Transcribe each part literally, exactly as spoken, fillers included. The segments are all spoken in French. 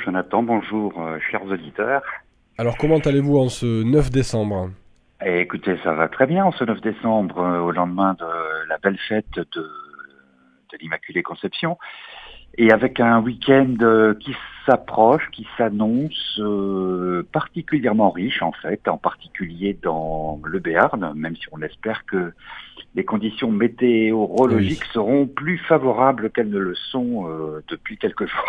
Jonathan, bonjour euh, chers auditeurs. Alors comment allez-vous en ce neuf décembre? Et écoutez, ça va très bien en ce neuf décembre, euh, au lendemain de la belle fête de, de l'Immaculée Conception, et avec un week-end euh, qui s'approche, qui s'annonce euh, particulièrement riche en fait, en particulier dans le Béarn, même si on espère que les conditions météorologiques Oui. seront plus favorables qu'elles ne le sont euh, depuis quelques jours.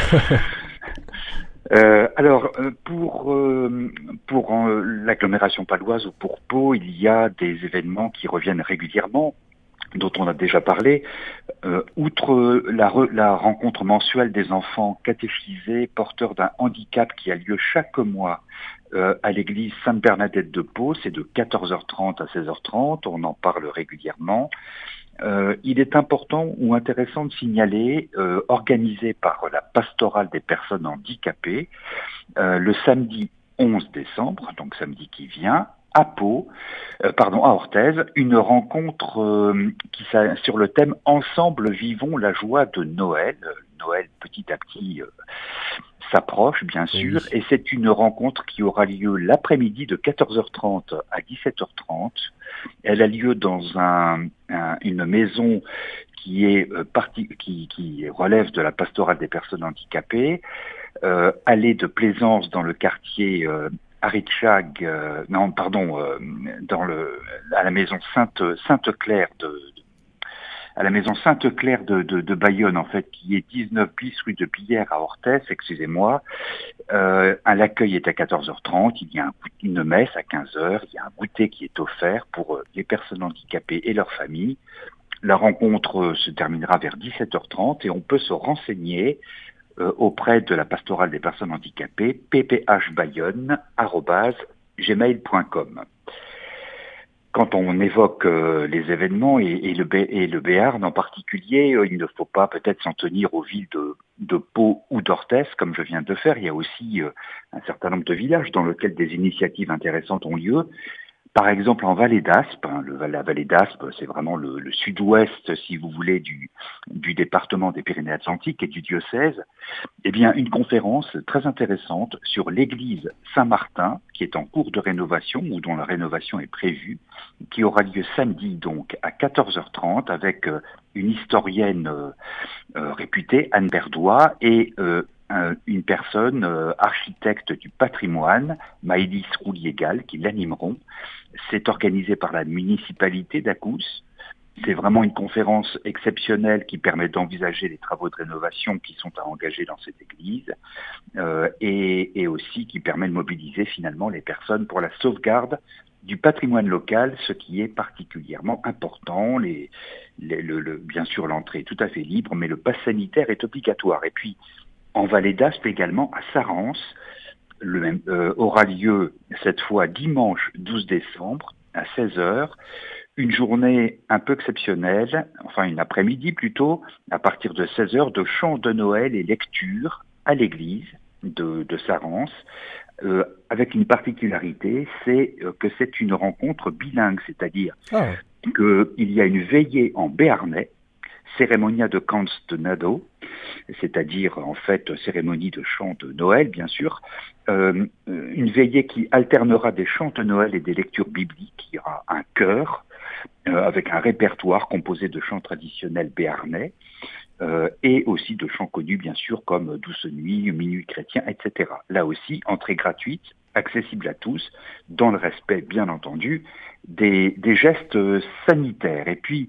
Euh, alors, euh, pour euh, pour euh, l'agglomération paloise ou pour Pau, il y a des événements qui reviennent régulièrement, dont on a déjà parlé. Euh, outre la, re- la rencontre mensuelle des enfants catéchisés porteurs d'un handicap qui a lieu chaque mois euh, à l'église Sainte-Bernadette de Pau, c'est de quatorze heures trente à seize heures trente, on en parle régulièrement. Euh, il est important ou intéressant de signaler, euh, organisé par la pastorale des personnes handicapées, euh, le samedi onze décembre, donc samedi qui vient, à Pau, euh, pardon, à Orthez, une rencontre euh, qui s'a- sur le thème Ensemble vivons la joie de Noël. Euh, Noël petit à petit euh, s'approche, bien sûr, Oui. et c'est une rencontre qui aura lieu l'après-midi de quatorze heures trente à dix-sept heures trente. Elle a lieu dans un, un- une maison qui est euh, parti, qui, qui relève de la pastorale des personnes handicapées, euh, allée de Plaisance dans le quartier euh, Aritchag, euh, non pardon, euh, dans le à la maison Sainte Sainte Claire de, de- à la maison Sainte Claire de, de, de Bayonne en fait, qui est dix-neuf bis rue de Billère à Orthès, excusez-moi. Euh, l'accueil est à quatorze heures trente, il y a un, une messe à quinze heures, il y a un goûter qui est offert pour euh, les personnes handicapées et leurs familles. La rencontre euh, se terminera vers dix-sept heures trente et on peut se renseigner euh, auprès de la pastorale des personnes handicapées, p p h bayonne arobase gmail point com. Quand on évoque euh, les événements et, et, le, Bé- et le Béarn en particulier, euh, il ne faut pas peut-être s'en tenir aux villes de, de Pau ou d'Orthès, comme je viens de le faire. Il y a aussi euh, un certain nombre de villages dans lesquels des initiatives intéressantes ont lieu. Par exemple, en Vallée d'Aspe, hein, le, la Vallée d'Aspe, c'est vraiment le, le sud-ouest, si vous voulez, du, du département des Pyrénées-Atlantiques et du diocèse. Eh bien, une conférence très intéressante sur l'église Saint-Martin, qui est en cours de rénovation, ou dont la rénovation est prévue, qui aura lieu samedi, donc, à quatorze heures trente, avec euh, une historienne euh, euh, réputée, Anne Berdois, et euh, un- une personne, euh, architecte du patrimoine, Maëlys Rouliégal, qui l'animeront. C'est organisé par la municipalité d'Acous. C'est vraiment une conférence exceptionnelle qui permet d'envisager les travaux de rénovation qui sont à engager dans cette église, euh, et, et aussi qui permet de mobiliser finalement les personnes pour la sauvegarde du patrimoine local, ce qui est particulièrement important. Les, les- le, le- bien sûr, l'entrée est tout à fait libre, mais le pass sanitaire est obligatoire. Et puis, en Vallée d'Aspe également, à Sarance, le même, euh, aura lieu cette fois dimanche douze décembre à seize heures, une journée un peu exceptionnelle, enfin une après-midi plutôt, à partir de seize heures, de chants de Noël et lectures à l'église de, de Sarance, euh, avec une particularité, c'est euh, que c'est une rencontre bilingue, c'est-à-dire Ah, qu'il y a une veillée en béarnais, cérémonia de Nado, c'est-à-dire en fait cérémonie de chant de Noël, bien sûr, euh, une veillée qui alternera des chants de Noël et des lectures bibliques. Il y aura un chœur euh, avec un répertoire composé de chants traditionnels béarnais, euh, et aussi de chants connus, bien sûr, comme Douce Nuit, Minuit chrétien, et cetera. Là aussi, entrée gratuite, accessible à tous, dans le respect, bien entendu, des, des gestes sanitaires. Et puis,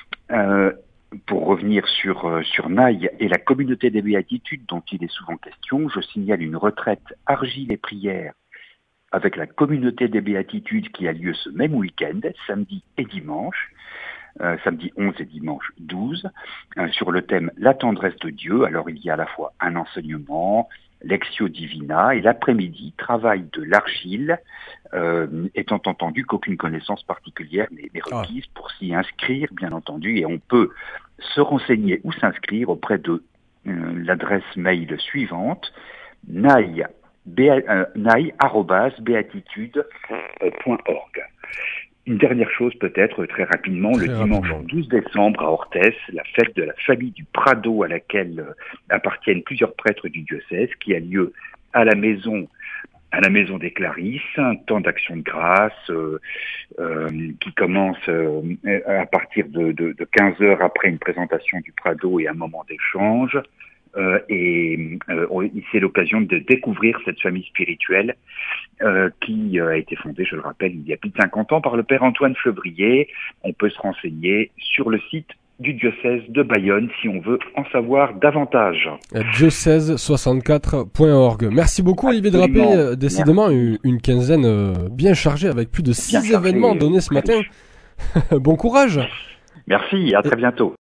euh, pour revenir sur, euh, sur Naï et la communauté des béatitudes dont il est souvent question, je signale une retraite Argile et prière avec la communauté des béatitudes qui a lieu ce même week-end, samedi et dimanche, euh, samedi onze et dimanche douze, euh, sur le thème La tendresse de Dieu. Alors il y a à la fois un enseignement, Lectio Divina, et l'après-midi, travail de l'argile, euh, étant entendu qu'aucune connaissance particulière n'est n'est ah, requise pour s'y inscrire, bien entendu, et on peut se renseigner ou s'inscrire auprès de euh, l'adresse mail suivante, naï, béa- euh, naï arobase béatitude point org. Une dernière chose peut-être, très rapidement, Très le dimanche rapidement. douze décembre à Orthès, la fête de la famille du Prado à laquelle euh, appartiennent plusieurs prêtres du diocèse, qui a lieu à la maison à la maison des Clarisses, un temps d'action de grâce euh, euh, qui commence euh, à partir de, de, de quinze heures après une présentation du Prado et un moment d'échange. Euh, et euh, c'est l'occasion de découvrir cette famille spirituelle euh, qui euh, a été fondée, je le rappelle, il y a plus de cinquante ans par le père Antoine Flevrier. On peut se renseigner sur le site du diocèse de Bayonne si on veut en savoir davantage. diocèse soixante-quatre point org. Merci beaucoup Olivier Drapé, euh, décidément une, une quinzaine euh, bien chargée avec plus de six événements donnés ce matin. Bon courage. Merci, à très bientôt.